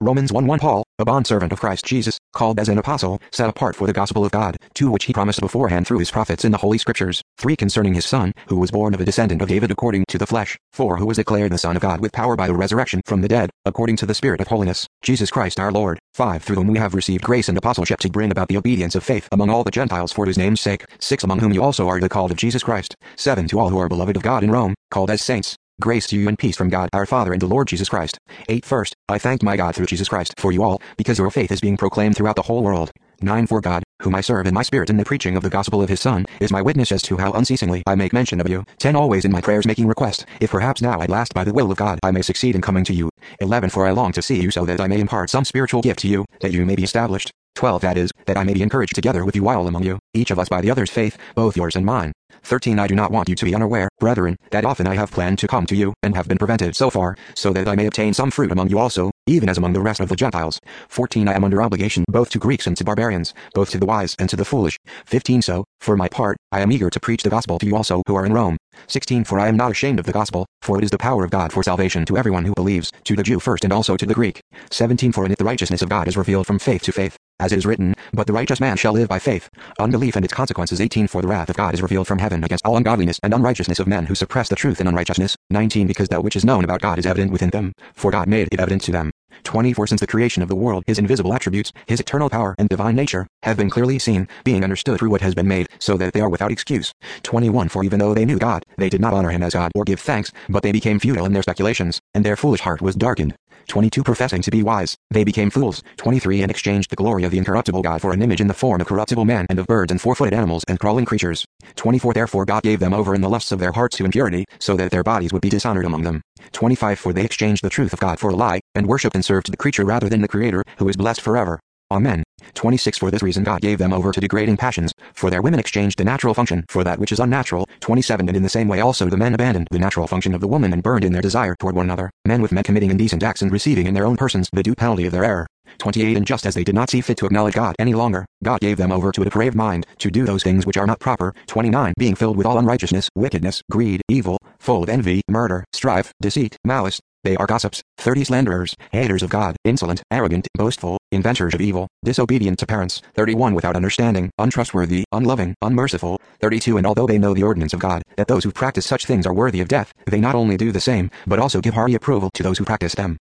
Romans 1:1 Paul, a bondservant of Christ Jesus, called as an apostle, set apart for the gospel of God, to which he promised beforehand through his prophets in the Holy Scriptures. 3. Concerning his Son, who was born of a descendant of David according to the flesh. 4. Who was declared the Son of God with power by the resurrection from the dead, according to the Spirit of holiness, Jesus Christ our Lord. 5. Through whom we have received grace and apostleship to bring about the obedience of faith among all the Gentiles for his name's sake. 6. Among whom you also are the called of Jesus Christ. 7. To all who are beloved of God in Rome, called as saints. Grace to you and peace from God our Father and the Lord Jesus Christ. 8. First, I thank my God through Jesus Christ for you all, because your faith is being proclaimed throughout the whole world. 9. For God, whom I serve in my spirit in the preaching of the gospel of his Son, is my witness as to how unceasingly I make mention of you. 10. Always in my prayers making request, if perhaps now at last by the will of God I may succeed in coming to you. 11. For I long to see you so that I may impart some spiritual gift to you, that you may be established. 12. That is, that I may be encouraged together with you while among you, each of us by the other's faith, both yours and mine. 13. I do not want you to be unaware, brethren, that often I have planned to come to you, and have been prevented so far, so that I may obtain some fruit among you also, even as among the rest of the Gentiles. 14. I am under obligation both to Greeks and to barbarians, both to the wise and to the foolish. 15. So, for my part, I am eager to preach the gospel to you also who are in Rome. 16. For I am not ashamed of the gospel, for it is the power of God for salvation to everyone who believes, to the Jew first and also to the Greek. 17. For in it the righteousness of God is revealed from faith to faith, as it is written, but the righteous man shall live by faith. Unbelief and its consequences. 18. For the wrath of God is revealed from heaven against all ungodliness and unrighteousness of men who suppress the truth in unrighteousness. 19. Because that which is known about God is evident within them, for God made it evident to them. 20. For since the creation of the world his invisible attributes, his eternal power and divine nature, have been clearly seen, being understood through what has been made, so that they are without excuse. 21. For even though they knew God, they did not honor him as God or give thanks, but they became futile in their speculations, and their foolish heart was darkened. 22. Professing to be wise, they became fools. 23. And exchanged the glory of the incorruptible God for an image in the form of corruptible man and of birds and four-footed animals and crawling creatures. 24. Therefore God gave them over in the lusts of their hearts to impurity, so that their bodies would be dishonored among them. 25. For they exchanged the truth of God for a lie, and worshipped and served the creature rather than the Creator, who is blessed forever. Amen. 26. For this reason God gave them over to degrading passions, for their women exchanged the natural function for that which is unnatural. 27. And in the same way also the men abandoned the natural function of the woman and burned in their desire toward one another, men with men committing indecent acts and receiving in their own persons the due penalty of their error. 28. And just as they did not see fit to acknowledge God any longer, God gave them over to a depraved mind, to do those things which are not proper. 29. Being filled with all unrighteousness, wickedness, greed, evil, full of envy, murder, strife, deceit, malice. They are gossips, 30. Slanderers, haters of God, insolent, arrogant, boastful, inventors of evil, disobedient to parents. 31. Without understanding, untrustworthy, unloving, unmerciful. 32. And although they know the ordinance of God, that those who practice such things are worthy of death, they not only do the same, but also give hearty approval to those who practice them.